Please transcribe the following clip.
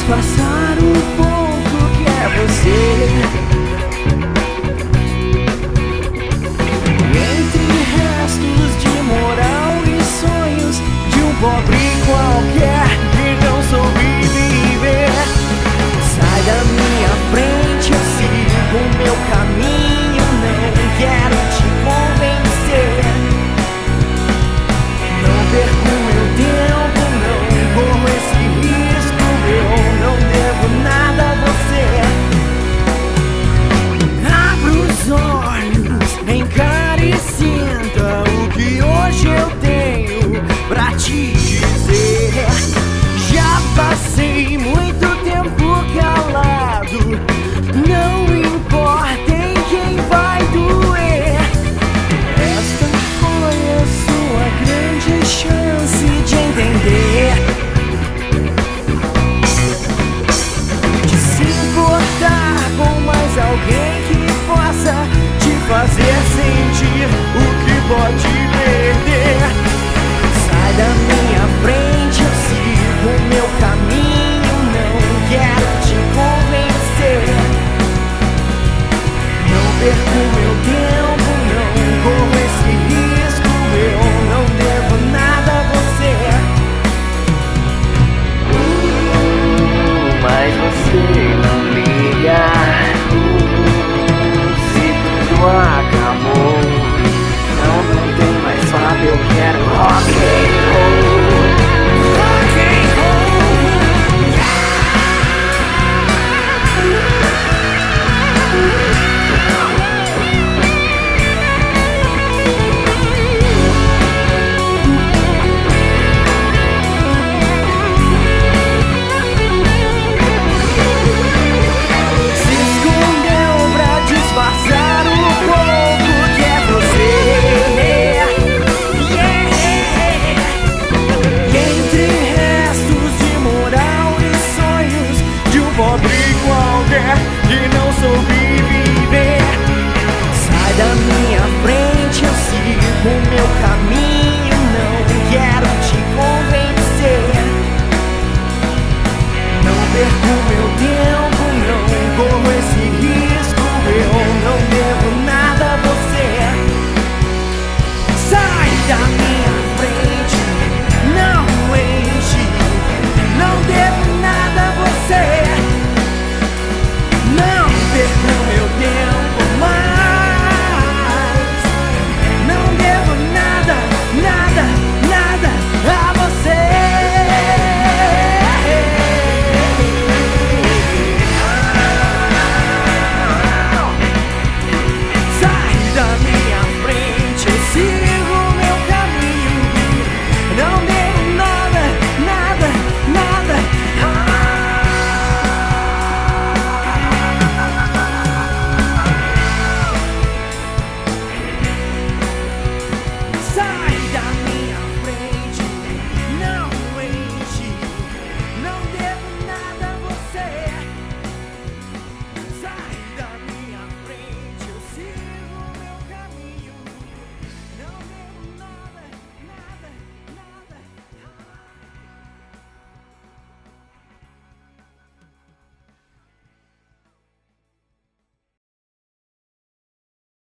disfarçar o pouco que é você. Entre restos de moral e sonhos de um pobre qualquer que não soube viver. Sai da minha frente, eu sigo o meu caminho, não quero te convencer. Não perco meu tempo, não corro esse risco, eu não devo nada a você. Abra os olhos, encare e sinta o que hoje eu tenho pra te dizer. Já passei muito tempo calado, não importa em quem vai doer. Esta foi a sua grande chance de entender, de se importar com mais alguém que possa te fazer sentir o que pode perder. Sai da minha frente, eu sigo o meu caminho, não quero te convencer. Não perco meu tempo, não corro esse risco, eu não devo nada a você. Mas você não liga. Se tudo acabou, não tem mais sabe o que